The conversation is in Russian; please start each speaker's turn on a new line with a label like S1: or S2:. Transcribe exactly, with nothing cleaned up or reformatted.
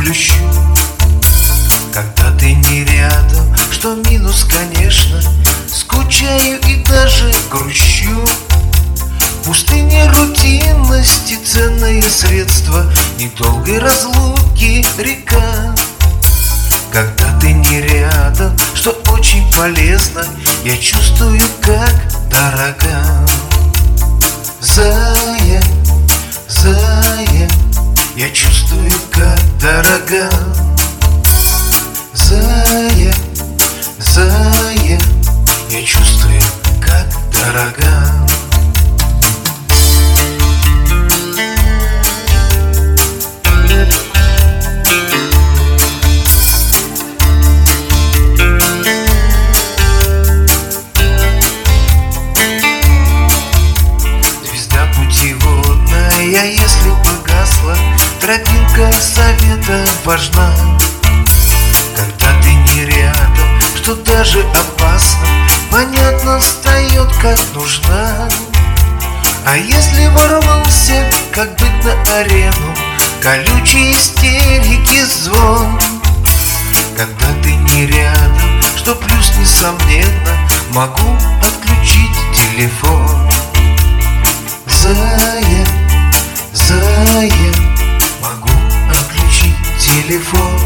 S1: плющу. Когда ты не рядом, что минус, конечно, скучаю и даже грущу. В пустыне рутинности ценные средства недолгой разлуки река. Когда ты не рядом, что очень полезно, я чувствую, как дорога. Зая, зая, я чувствую, как дорога. Зая, зая, я чувствую, как дорога. Звезда путеводная, если погасла, тропинка совета важна. Когда ты не рядом, что даже опасно, понятно встает, как нужна. А если ворвался, как быть на арену, колючие истерики звон. Когда ты не рядом, что плюс несомненно, могу отключить телефон. Зая, зая, могу отключить телефон.